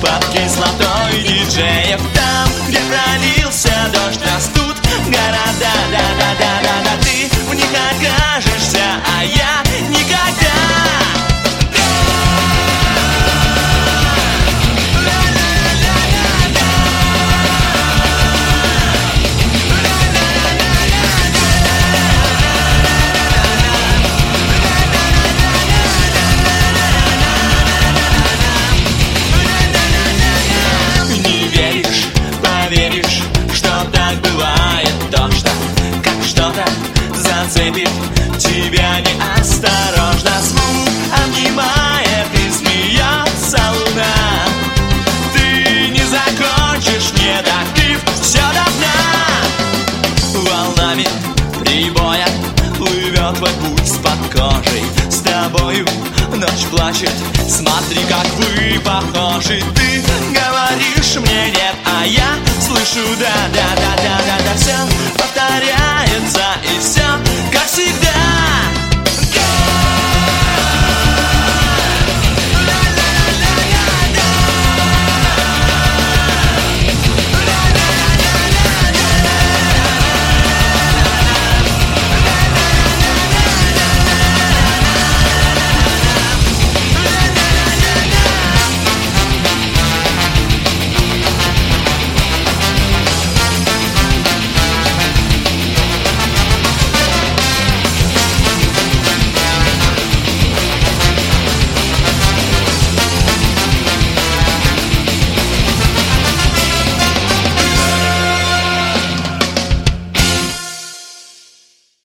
под кислотой диджеев. Там, где пролился дождь, растут города. Да-да-да-да-да, ты в них окажешься, а я никогда. Зацепит тебя неосторожно, звук обнимает и смеется луна. Ты не закончишь, не допив все до дна. Волнами прибоя плывет твой пульс под кожей. С тобою ночь плачет, смотри, как вы похожи. Ты говоришь мне нет, а я слышу да-да-да-да-да-да. Все